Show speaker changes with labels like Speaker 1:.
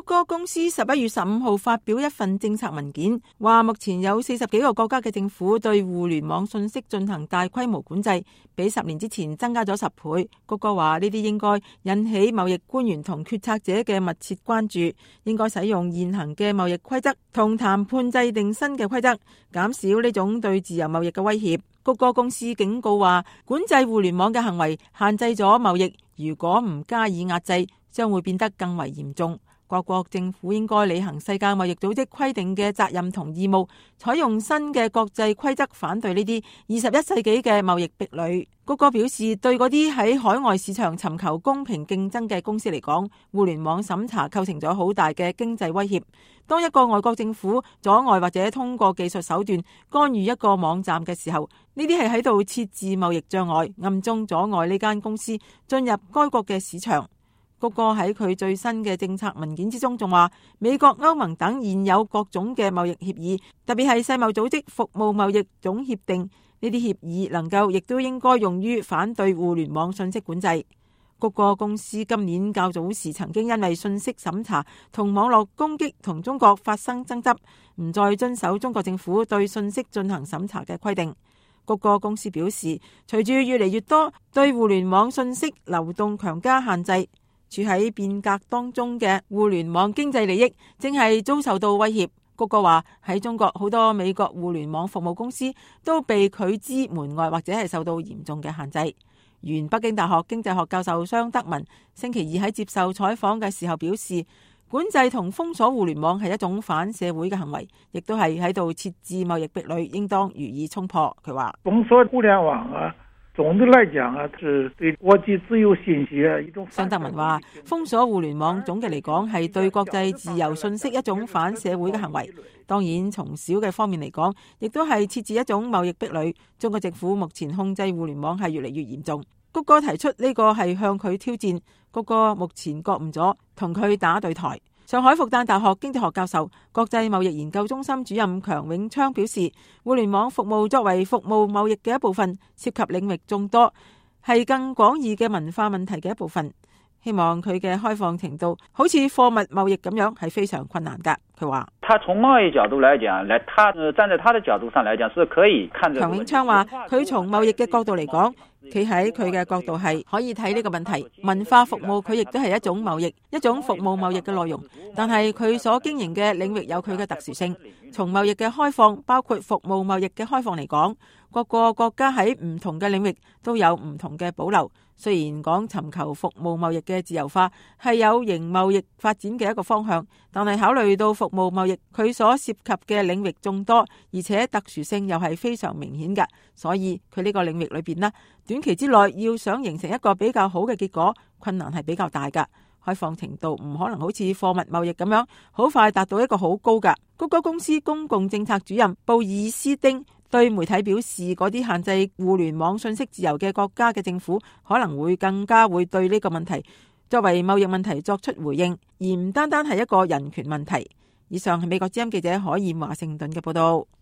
Speaker 1: 谷歌公司11月15號發表一份政策文件，話目前有40幾個國家嘅政府對互聯網信息進行大規模管制，比10年之前增加咗10倍。谷歌話呢啲應該引起貿易官員同決策者嘅密切關注，應該使用現行嘅貿易規則同談判制定新嘅規則，減少呢種對自由貿易嘅威脅。谷歌公司警告話，管制互聯網嘅行為限制咗貿易，如果唔加以壓制，將會變得更為嚴重。各國政府應該履行世界貿易組織規定嘅責任同義務，採用新嘅國際規則反對呢啲21世紀嘅貿易壁壘。谷歌表示，對嗰啲喺海外市場尋求公平競爭嘅公司嚟講，互聯網審查構成咗好大嘅經濟威脅。當一個外國政府阻礙或者通過技術手段干預一個網站嘅時候，呢啲係喺度設置貿易障礙，暗中阻礙呢間公司進入該國嘅市場。谷歌喺佢最新嘅政策文件之中仲話，美國、歐盟等現有各種嘅貿易協議，特別係世貿組織服務貿易總協定，呢啲協議能夠亦都應該用於反對互聯網信息管制。谷歌公司今年較早時曾經因為信息審查同網絡攻擊同中國發生爭執，唔再遵守中國政府對信息進行審查嘅規定。谷歌公司表示，隨住越嚟越多對互聯網信息流動強加限制，處喺變革當中嘅互聯網經濟利益正係遭受到威脅。谷歌話喺中國好多美國互聯網服務公司都被拒之門外，或者係受到嚴重嘅限制。原北京大學經濟學教授商德文星期二喺接受採訪嘅時候表示，管制同封鎖互聯網係一種反社會嘅行為，亦都係喺度設置貿易壁壘，應當予以衝破。佢話
Speaker 2: 封鎖互聯網啊，總的來講啊，是對國際自由信息一種。
Speaker 1: 商德文話，封鎖互聯網總嘅嚟講係對國際自由信息一種反社會嘅行為。當然，從小嘅方面嚟講，亦都係設置一種貿易壁壘。中國政府目前控制互聯網係越嚟越嚴重。谷歌提出呢個係向佢挑戰，谷歌目前覺悟咗，同佢打對台。上海復旦大學經濟學教授、國際貿易研究中心主任強永昌表示，互聯網服務作為服務貿易嘅一部分，涉及領域眾多，係更廣義嘅文化問題嘅一部分。希望佢嘅開放程度好似貨物貿易咁樣係非常困難㗎。佢話：
Speaker 3: 他從貿易角度來講，他站在他的角度上來講是可以看。
Speaker 1: 強永昌話：佢從貿易嘅角度嚟講，企喺佢嘅角度係可以睇呢個問題。文化服務佢亦都係一種貿易，一種服務貿易嘅內容，但係佢所經營嘅領域有佢嘅特殊性。從貿易嘅開放，包括服務貿易嘅開放嚟講，各個國家喺唔同嘅領域都有唔同嘅保留。雖然講尋求服務貿易嘅自由化係有形貿易發展嘅一個方向，但係考慮到服務貿易佢所涉及嘅領域眾多，而且特殊性又係非常明顯嘅，所以佢呢個領域裏邊呢，短期之內要想形成一個比較好嘅結果，困難係比較大㗎。開放程度唔可能好似貨物貿易咁樣好快達到一個好高㗎。谷歌公司公共政策主任布爾斯丁對媒體表示，嗰啲限制互聯網信息自由嘅國家嘅政府可能會更加會對呢個問題作為貿易問題作出回應，而唔單單係一個人權問題。以上係美國之音記者海燕華盛頓嘅報道。